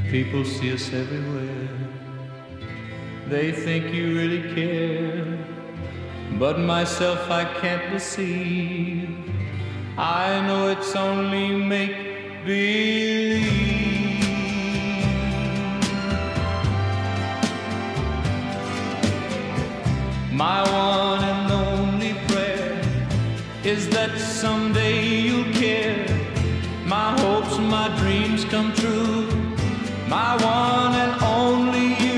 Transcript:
People see us everywhere. They think you really care. But myself I can't deceive. I know it's only make-believe. My one and only prayer is that someday you'll care. My hopes, my dreams come true. My one and only you.